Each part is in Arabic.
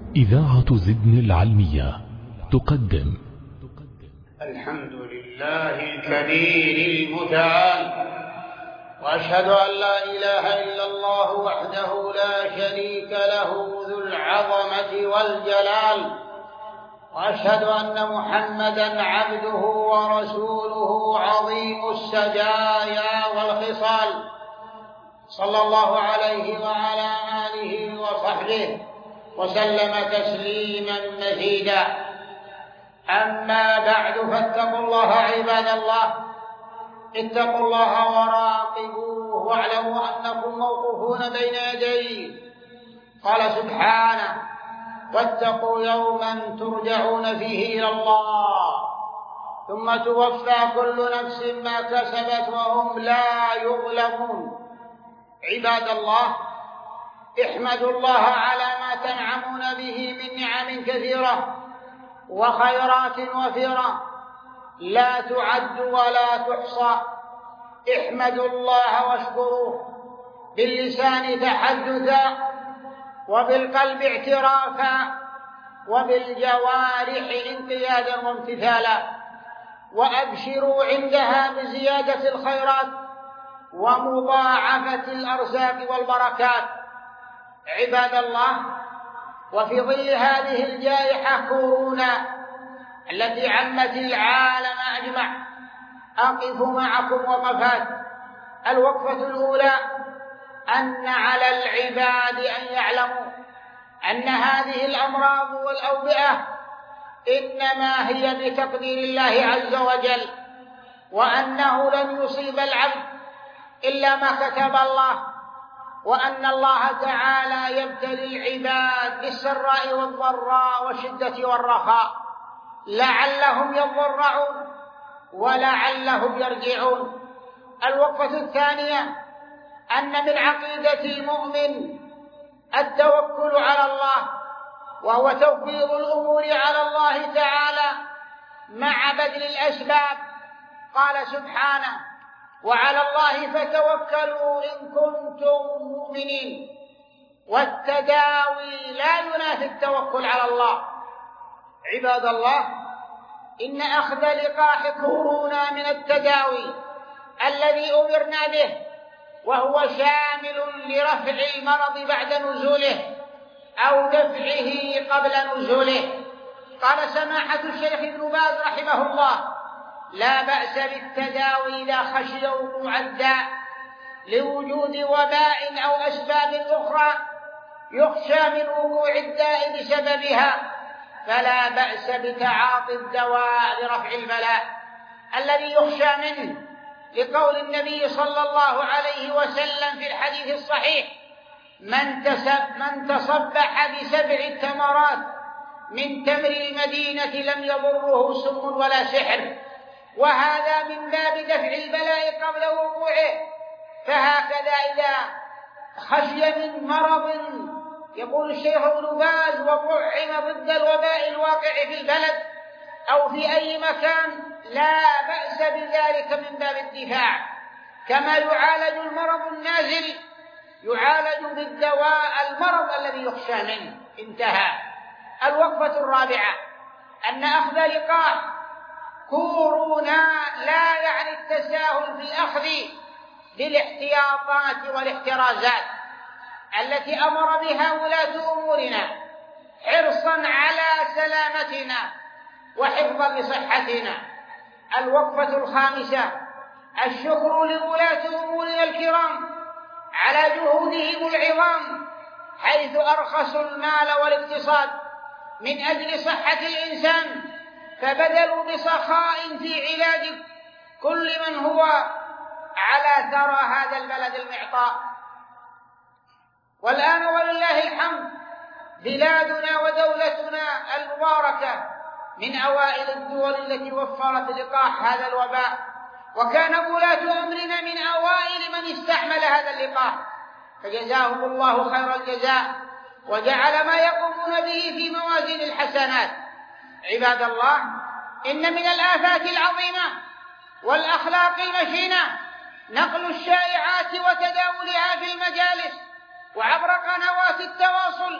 إذاعة زدن العلمية تقدم الحمد لله الكبير المتعال، وأشهد أن لا إله إلا الله وحده لا شريك له ذو العظمة والجلال، وأشهد أن محمدًا عبده ورسوله عظيم السجايا والخصال، صلى الله عليه وعلى آله وصحبه وسلم تسليمًا مزيدًا. أما بعد، فاتقوا الله عباد الله، اتقوا الله وراقبوه واعلموا أنكم موقوفون بين يديه. قال سبحانه: واتقوا يوما ترجعون فيه إلى الله ثم توفى كل نفس ما كسبت وهم لا يظلمون. عباد الله، احمدوا الله على ما تنعمون به من نعم كثيرة وخيرات وفيرة لا تعد ولا تحصى. احمدوا الله واشكروه باللسان تحدثا، وبالقلب اعترافا، وبالجوارح انقيادا وامتثالا، وأبشروا عندها بزيادة الخيرات ومضاعفة الأرزاق والبركات. عباد الله، وفي ظل هذه الجائحة كورونا التي عمت العالم أجمع، أقف معكم وقفات. الوقفة الأولى: أن على العباد أن يعلموا أن هذه الأمراض والأوبئة إنما هي بتقدير الله عز وجل، وأنه لن يصيب العبد إلا ما كتب الله، وأن الله تعالى يبتلي العباد بالسراء والضراء والشدة والرخاء لعلهم يضرعون ولعلهم يرجعون. الوقفة الثانية: أن من عقيدة المؤمن التوكل على الله، وهو توفيض الأمور على الله تعالى مع بذل الأسباب. قال سبحانه: وعلى الله فتوكلوا إن كنتم مؤمنين. والتداوي لا ينافي التوكل على الله. عباد الله، إن أخذ لقاح كورونا من التداوي الذي أمرنا به، وهو شامل لرفع المرض بعد نزوله أو دفعه قبل نزوله. قال سماحة الشيخ ابن باز رحمه الله: لا بأس بالتداوي إذا خشي وقوع الداء لوجود وباء أو أسباب أخرى يخشى من وقوع الداء بسببها، فلا بأس بتعاطي الدواء لرفع البلاء الذي يخشى منه، لقول النبي صلى الله عليه وسلم في الحديث الصحيح: من تصبح ب7 تمرات من تمر المدينة لم يضره سم ولا سحر. وهذا من باب دفع البلاء قبل وقوعه. فهكذا إذا خشي من مرض، يقول الشيخ ابن باز: وطعم ضد الوباء الواقع في البلد أو في أي مكان، لا بأس بذلك من باب الدفاع. كما يعالج المرض النازل يعالج بالدواء المرض الذي يخشى منه. انتهى. الوقفة الرابعة: أن أخذ لقاح كورونا لا يعني التساهل في الأخذ بالاحتياطات والاحترازات التي أمر بها ولاة أمورنا حرصا على سلامتنا وحفظا لصحتنا. الوقفة الخامسة: الشكر لولاة أمورنا الكرام على جهودهم العظام، حيث أرخصوا المال والاقتصاد من أجل صحة الإنسان، فبذلوا بسخاء في علاج كل من هو على ثرى هذا البلد المعطاء. والآن ولله الحمد بلادنا ودولتنا المباركة من أوائل الدول التي وفرت لقاح هذا الوباء، وكان ولاة أمرنا من أوائل من استعمل هذا اللقاح، فجزاهم الله خير الجزاء وجعل ما يقومون به في موازين الحسنات. عباد الله، إن من الآفات العظيمة والأخلاق المشينة نقل الشائعات وتداولها في المجالس وعبر قنوات التواصل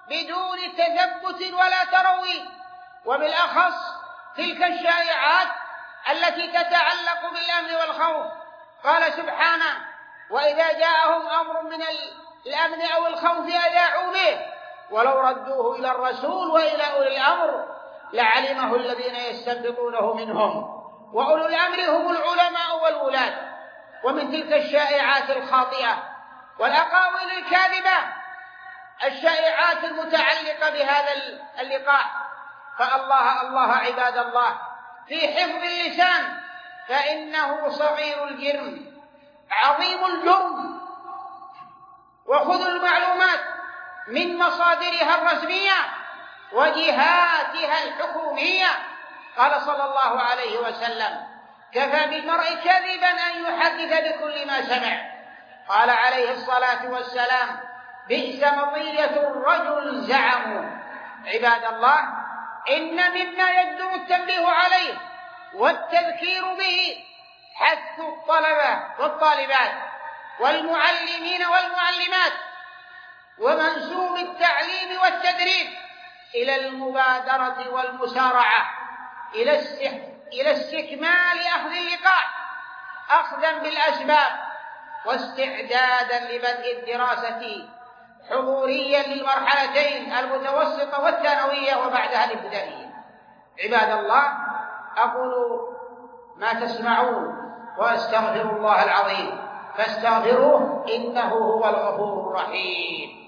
بدون تثبت ولا تروي، وبالأخص تلك الشائعات التي تتعلق بالأمن والخوف. قال سبحانه: وإذا جاءهم أمر من الأمن أو الخوف أذاعوا به ولو ردوه إلى الرسول وإلى أولي الأمر لعلمه الذين يستنبطونه منهم، وأولو الأمر هم العلماء والولاة. ومن تلك الشائعات الخاطئة والأقاويل الكاذبة الشائعات المتعلقة بهذا اللقاح. فالله عباد الله في حفظ اللسان، فإنه صغير الجرم عظيم الجرم. وخذوا المعلومات من مصادرها الرسمية وجهاتها الحكومية. قال صلى الله عليه وسلم: كفى بالمرء كذبا أن يحدث بكل ما سمع. قال عليه الصلاة والسلام: بئس مطية الرجل زعموا. عباد الله، إن مما يجدر التنبيه عليه والتذكير به حث الطلبة والطالبات والمعلمين والمعلمات ومنسوب التعليم والتدريب إلى المبادرة والمسارعة إلى استكمال أخذ اللقاح، أخذا بالأسباب واستعدادا لبدء الدراسة حضوريا للمرحلتين المتوسطة والثانوية وبعدها الابتدائية. عباد الله، أقول ما تسمعون وأستغفر الله العظيم فاستغفروه إنه هو الغفور الرحيم.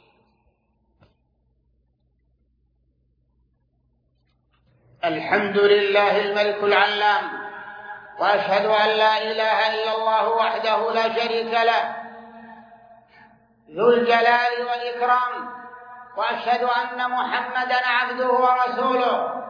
الحمد لله الملك العلام، وأشهد أن لا إله إلا الله وحده لا شريك له ذو الجلال والإكرام، وأشهد أن محمدًا عبده ورسوله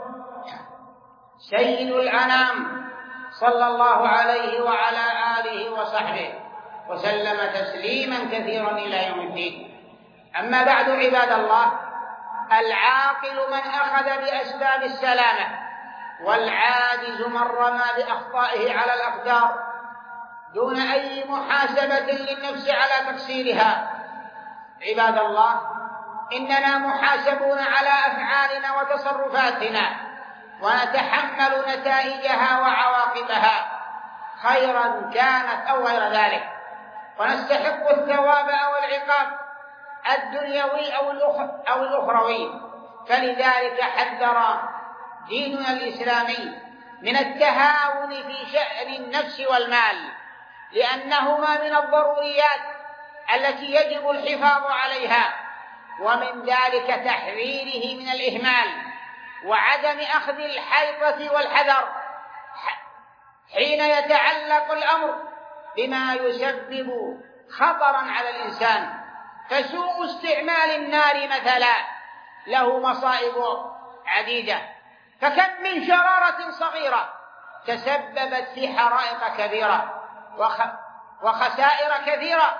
سيد الأنام صلى الله عليه وعلى آله وصحبه وسلم تسليمًا كثيرًا إلى يوم الدين. أما بعد عباد الله، العاقل من أخذ بأسباب السلامة، والعاجز من رمى بأخطائه على الأقدار دون أي محاسبة للنفس على تقصيرها. عباد الله، إننا محاسبون على أفعالنا وتصرفاتنا، ونتحمل نتائجها وعواقبها خيرا كانت أو غير ذلك، ونستحق الثواب أو العقاب الدنيوي أو الأخروي. فلذلك حذر ديننا الإسلامي من التهاون في شأن النفس والمال، لأنهما من الضروريات التي يجب الحفاظ عليها، ومن ذلك تحذيره من الإهمال وعدم أخذ الحيطة والحذر حين يتعلق الأمر بما يسبب خطرا على الإنسان. فسوء استعمال النار مثلا له مصائب عديدة، فكم من شرارة صغيرة تسببت في حرائق كبيرة وخسائر كثيرة،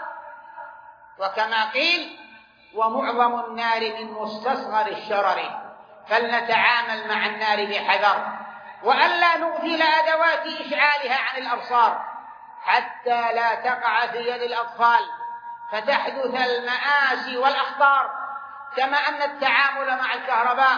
وكما قيل: ومعظم النار من مستصغر الشرر. فلنتعامل مع النار بحذر، وألا نغفل أدوات إشعالها عن الأبصار حتى لا تقع في يد الأطفال فتحدث المآسي والأخطار. كما أن التعامل مع الكهرباء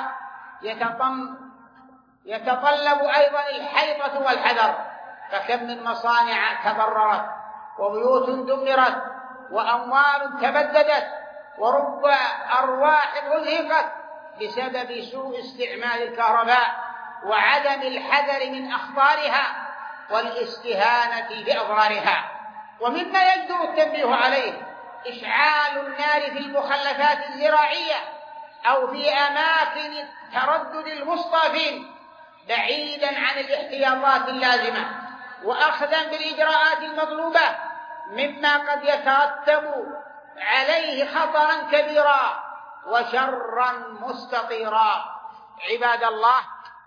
يتطلب أيضا الحيطة والحذر، فكم من مصانع تضررت وبيوت دمرت وأموال تبددت ورب أرواح أزهقت بسبب سوء استعمال الكهرباء وعدم الحذر من أخطارها والاستهانة بأضرارها. ومما يجدر التنبيه عليه إشعال النار في المخلفات الزراعية أو في أماكن تردد المصطافين بعيداً عن الاحتياطات اللازمة وأخذاً بالإجراءات المطلوبة، مما قد يترتب عليه خطراً كبيراً وشراً مستطيراً. عباد الله،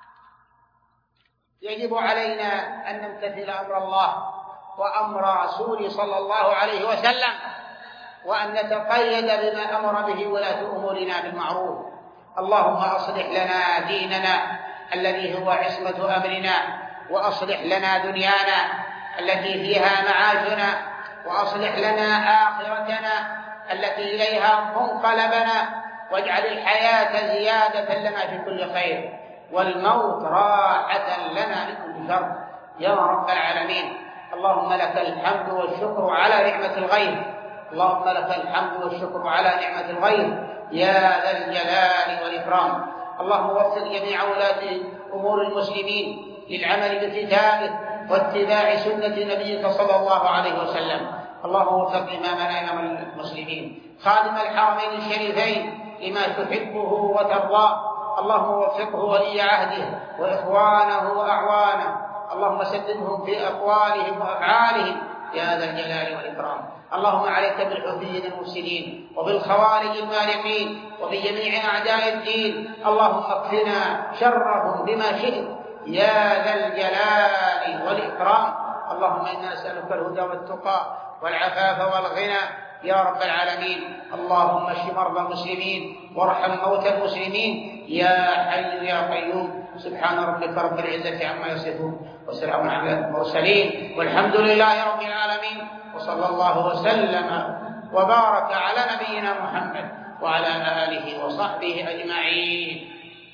يجب علينا أن نمتثل أمر الله وأمر رسوله صلى الله عليه وسلم، وأن نتقيد بما أمر به ولاة أمورنا بالمعروف. اللهم أصلح لنا ديننا الذي هو عصمة أمرنا، وأصلح لنا دنيانا التي فيها معاشنا، وأصلح لنا آخرتنا التي إليها منقلبنا، واجعل الحياة زيادة لنا في كل خير والموت راحة لنا من كل شر يا رب العالمين. اللهم لك الحمد والشكر على نعمة الغيب، اللهم لك الحمد والشكر على نعمة الغيب يا ذا الجلال والإكرام. اللهم وفق جميع ولاة أمور المسلمين للعمل بكتابه واتباع سنة نبيك صلى الله عليه وسلم. اللهم وفق إمامنا إمام المسلمين خادم الحرمين الشريفين لما تحبه وترضاه. اللهم وفقه ولي عهده وإخوانه وأعوانه، اللهم سددهم في أقوالهم وأفعالهم يا ذا الجلال والإكرام. اللهم عليك بالحوثيين المفسدين وبالخوارج المارقين وبجميع أعداء الدين، اللهم اكفنا شرهم بما شئت يا ذا الجلال والإكرام. اللهم إنا نسألك الهدى والتقى والعفاف والغنى يا رب العالمين. اللهم اشف مرضى المسلمين وارحم موتى المسلمين يا حي يا قيوم. سبحان ربك رب العزة عما يصفون وسلام على المرسلين والحمد لله رب العالمين، وصلى الله وسلم وبارك على نبينا محمد وعلى آله وصحبه أجمعين.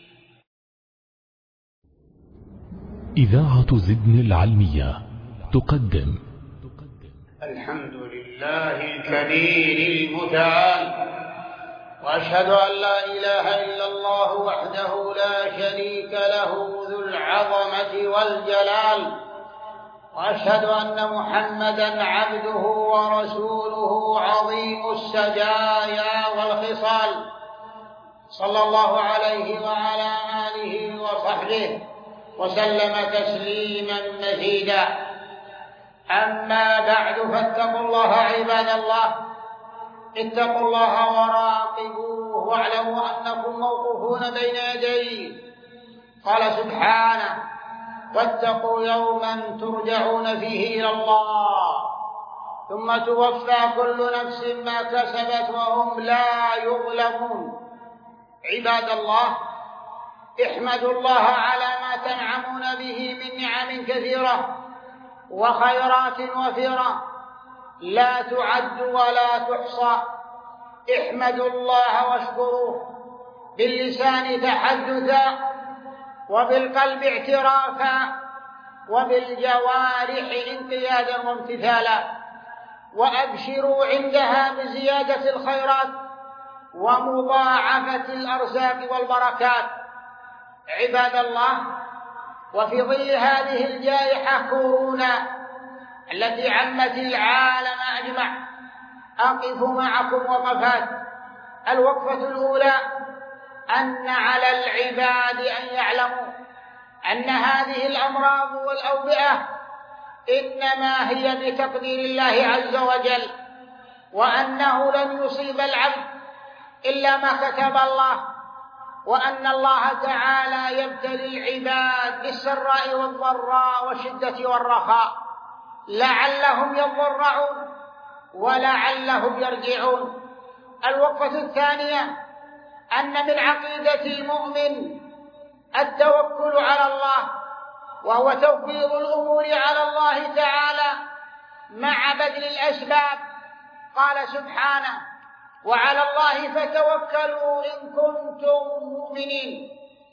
إذاعة زدن العلمية تقدم الحمد لله الكبير المتعال، وأشهد أن لا إله إلا الله وحده لا شريك له ذو العظمة والجلال، وأشهد أن محمدًا عبده ورسوله عظيم السجايا والخصال، صلى الله عليه وعلى آله وصحبه وسلم تسليمًا مزيدًا. أما بعد، فاتقوا الله عباد الله، اتقوا الله وراقبوه واعلموا أنكم موقوفون بين يديه. قال سبحانه: واتقوا يوما ترجعون فيه إلى الله ثم توفى كل نفس ما كسبت وهم لا يظلمون. عباد الله، احمدوا الله على ما تنعمون به من نعم كثيرة وخيرات وفيرة لا تعد ولا تحصى. احمدوا الله واشكروه باللسان تحدثا وبالقلب اعترافا وبالجوارح انقيادا وامتثالا، وأبشروا عندها بزيادة الخيرات ومضاعفة الأرزاق والبركات. عباد الله، وفي ظل هذه الجائحة كورونا التي عمت العالم أجمع، أقف معكم وقفات. الوقفة الأولى: أن على العباد أن يعلموا أن هذه الأمراض والأوبئة إنما هي بتقدير الله عز وجل، وأنه لن يصيب العبد إلا ما كتب الله، وأن الله تعالى يبتلي العباد بالسراء والضراء والشدة والرخاء لعلهم يضرعون ولعلهم يرجعون. الوقفة الثانية: أن من عقيدة المؤمن التوكل على الله، وهو توفيض الأمور على الله تعالى مع بذل الأسباب. قال سبحانه: وعلى الله فتوكلوا إن كنتم مؤمنين.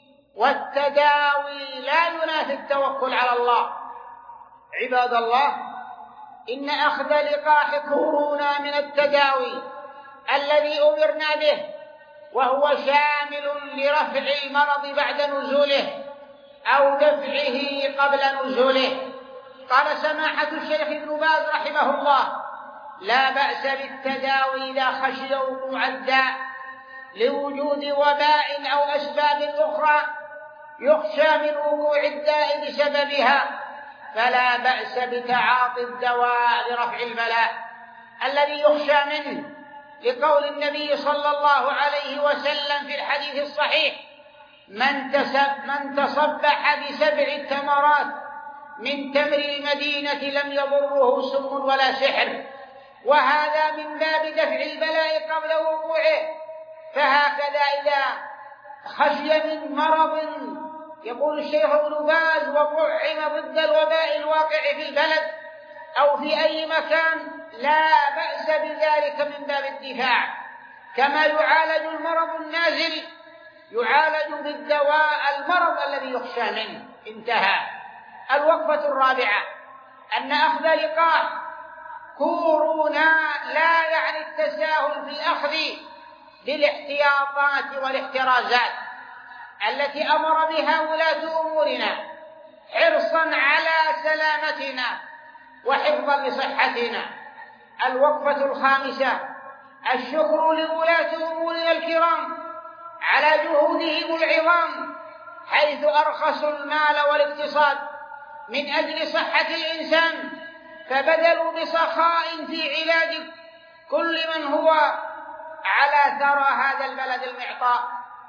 والتداوي لا ينافي التوكل على الله. عباد الله، إن أخذ لقاح كورونا من التداوي الذي أمرنا به، وهو شامل لرفع المرض بعد نزوله أو دفعه قبل نزوله. قال سماحة الشيخ ابن باز رحمه الله: لا بأس بالتداوي إذا خشي وقوع الداء لوجود وباء أو أسباب أخرى يخشى من وقوع الداء بسببها، فلا بأس بتعاطي الدواء لرفع البلاء الذي يخشى منه، لقول النبي صلى الله عليه وسلم في الحديث الصحيح: من تصبح ب7 تمرات من تمر المدينة لم يضره سم ولا سحر. وهذا من باب دفع البلاء قبل وقوعه. فهكذا إذا خشي من مرض، يقول الشيخ ابن باز: وطعم ضد الوباء الواقع في البلد أو في أي مكان، لا بأس بذلك من باب الدفاع. كما يعالج المرض النازل يعالج بالدواء المرض الذي يخشى منه. انتهى. الوقفة الرابعة أن أخذ لقاح كورونا لا يعني التساهل في الأخذ بالاحتياطات والاحترازات التي أمر بها ولاة أمورنا حرصا على سلامتنا وحفظا لصحتنا. الوقفة الخامسة الشكر لولاة أمورنا الكرام على جهودهم العظام حيث أرخصوا المال والاقتصاد من أجل صحة الإنسان، فبذلوا بسخاء في علاج كل من هو على ثرى هذا البلد المعطاء.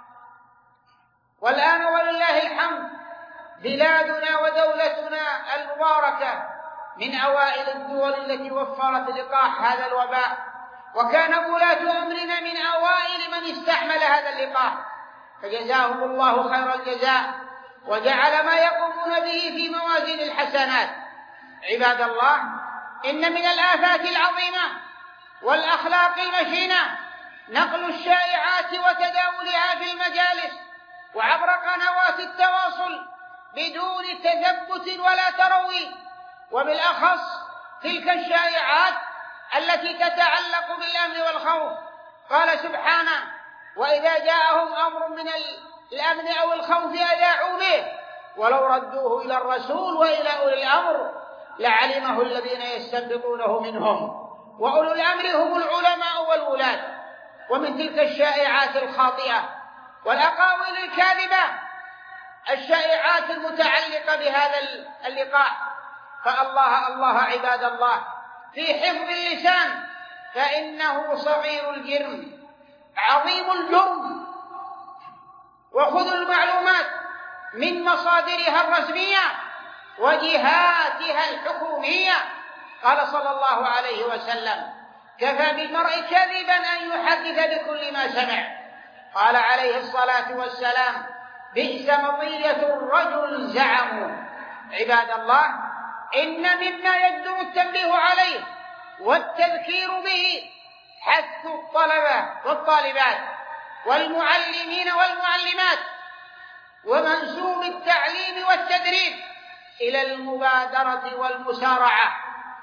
والآن ولله الحمد بلادنا ودولتنا المباركة من أوائل الدول التي وفرت لقاح هذا الوباء، وكان ولاة أمرنا من أوائل من استحمل هذا اللقاح، فجزاهم الله خير الجزاء وجعل ما يقومون به في موازين الحسنات. عباد الله، إن من الآفات العظيمة والأخلاق المشينة نقل الشائعات وتداولها في المجالس وعبر قنوات التواصل بدون تثبت ولا تروي، وبالأخص تلك الشائعات التي تتعلق بالأمن والخوف. قال سبحانه: وإذا جاءهم أمر من الأمن أو الخوف أذاعوا به ولو ردوه إلى الرسول وإلى أولي الأمر لعلمه الذين يستنبطونه منهم وأولو الأمر هم العلماء والولاة. ومن تلك الشائعات الخاطئة والأقاويل الكاذبة الشائعات المتعلقة بهذا اللقاح، فالله عباد الله في حفظ اللسان، فإنه صغير الجرم عظيم الجرم. وخذوا المعلومات من مصادرها الرسمية وجهاتها الحكومية. قال صلى الله عليه وسلم: كفى بالمرء كذبا أن يحدث بكل ما سمع. قال عليه الصلاة والسلام: بئس مطية الرجل زعموا. عباد الله، إن مما يجدر التنبيه عليه والتذكير به حث الطلبة والطالبات والمعلمين والمعلمات ومنسوب التعليم والتدريب إلى المبادرة والمسارعة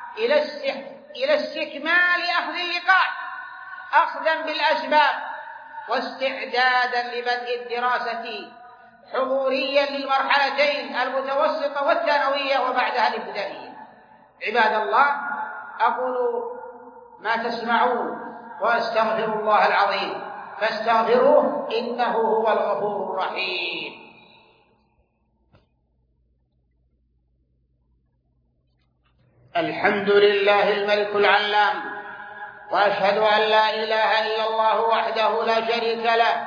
إلى استكمال أخذ اللقاح أخذا بالأسباب واستعدادا لبدء الدراسة حضوريا للمرحلتين المتوسطة والثانوية وبعدها الابتدائية. عباد الله، أقول ما تسمعون وأستغفر الله العظيم فاستغفروه إنه هو الغفور الرحيم. الحمد لله الملك العلام، وأشهد أن لا إله إلا الله وحده لا شريك له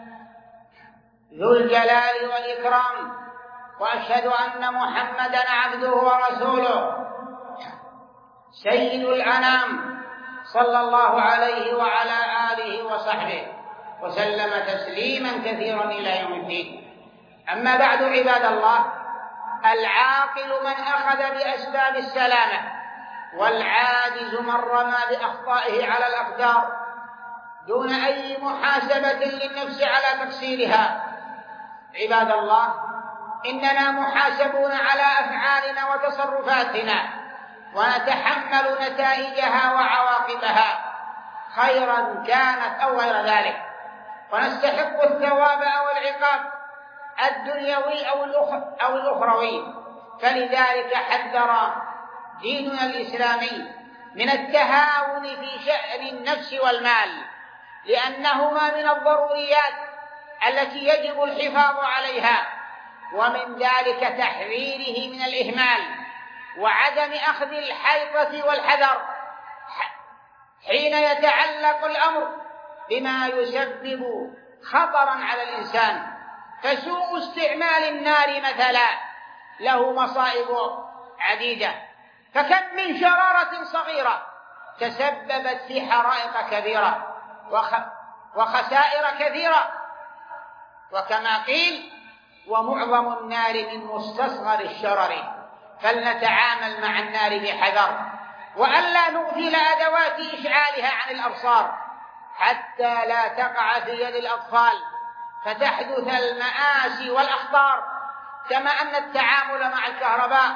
ذو الجلال والإكرام، وأشهد أن محمدًا عبده ورسوله سيد الأنام صلى الله عليه وعلى آله وصحبه وسلم تسليمًا كثيرًا إلى يوم الدين. أما بعد عباد الله، العاقل من أخذ بأسباب السلامة، والعاجز من رمى بأخطائه على الأقدار دون أي محاسبة للنفس على تقصيرها. عباد الله، إننا محاسبون على أفعالنا وتصرفاتنا، ونتحمل نتائجها وعواقبها خيرا كانت أو غير ذلك، ونستحق الثواب أو العقاب الدنيوي أو الأخروي. فلذلك حذر ديننا الإسلامي من التهاون في شأن النفس والمال، لأنهما من الضروريات التي يجب الحفاظ عليها، ومن ذلك تحذيره من الإهمال وعدم أخذ الحيطة والحذر حين يتعلق الأمر بما يسبب خطرا على الإنسان. فسوء استعمال النار مثلا له مصائب عديدة، فكم من شرارة صغيرة تسببت في حرائق كبيرة وخسائر كثيرة، وكما قيل: ومعظم النار من مستصغر الشرر. فلنتعامل مع النار بحذر، وألا نغفل أدوات إشعالها عن الأبصار، حتى لا تقع في يد الأطفال فتحدث المآسي والأخطار. كما أن التعامل مع الكهرباء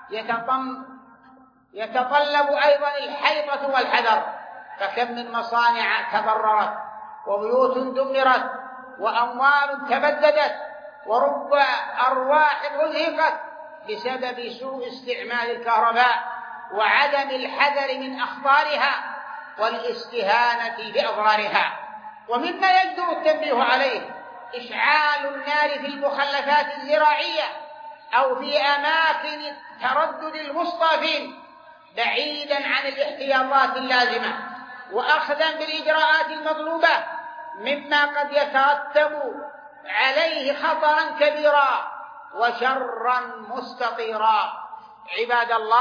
يتطلب أيضا الحيطة والحذر، فكم من مصانع تضررت وبيوت دمرت وأموال تبددت ورب أرواح أزهقت بسبب سوء استعمال الكهرباء وعدم الحذر من أخطارها والاستهانة بأضرارها. ومما يجدر التنبيه عليه إشعال النار في المخلفات الزراعية أو في أماكن تردد المصطافين بعيدا عن الاحتياطات اللازمة وأخذا بالإجراءات المطلوبة، مما قد يترتب عليه خطرا كبيرا وشرا مستطيرا. عباد الله،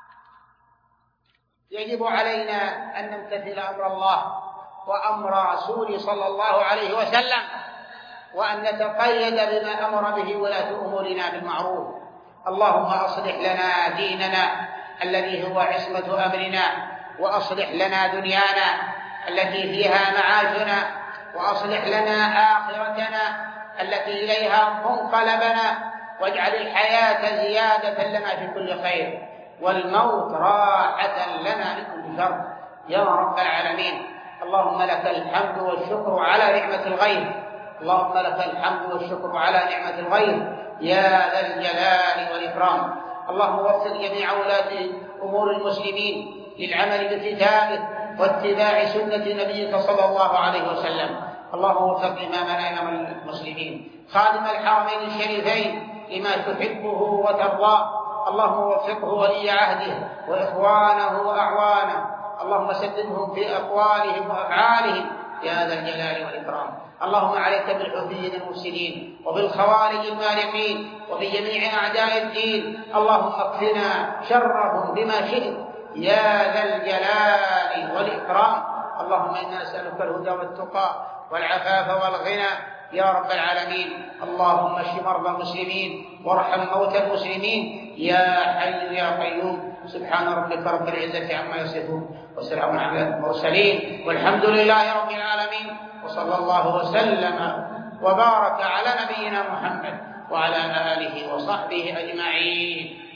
يجب علينا أن نمتثل أمر الله وأمر رسوله صلى الله عليه وسلم، وأن نتقيد بما أمر به ولاة أمورنا بالمعروف. اللهم أصلح لنا ديننا الذي هو عصمة أمرنا، وأصلح لنا دنيانا التي فيها معاشنا، وأصلح لنا آخرتنا التي إليها منقلبنا، واجعل الحياة زيادة لنا في كل خير والموت راحة لنا من كل شر يا رب العالمين. اللهم لك الحمد والشكر على نعمة الغيب، اللهم لك الحمد والشكر على نعمة الغيب يا ذا الجلال والإكرام. اللهم وفق جميع ولاة أمور المسلمين للعمل بكتابه واتباع سنة نبيك صلى الله عليه وسلم. اللهم وفق إمامنا إمام المسلمين خادم الحرمين الشريفين لما تحبه وترضاه. اللهم وفقه ولي عهده وإخوانه وأعوانه، اللهم سددهم في أقوالهم وأفعالهم يا ذا الجلال والإكرام. اللهم عليك بالحوثيين المفسدين وبالخوارج المارقين وبجميع أعداء الدين، اللهم اكفنا شرهم بما شئت يا ذا الجلال والإكرام. اللهم إنا نسألك الهدى والتقى والعفاف والغنى يا رب العالمين. اللهم اشف مرضى المسلمين وارحم موتى المسلمين يا حي يا قيوم. سبحان ربك رب العزة عما يصفون وسلام على المرسلين والحمد لله رب العالمين، وصلى الله وسلم وبارك على نبينا محمد وعلى آله وصحبه أجمعين.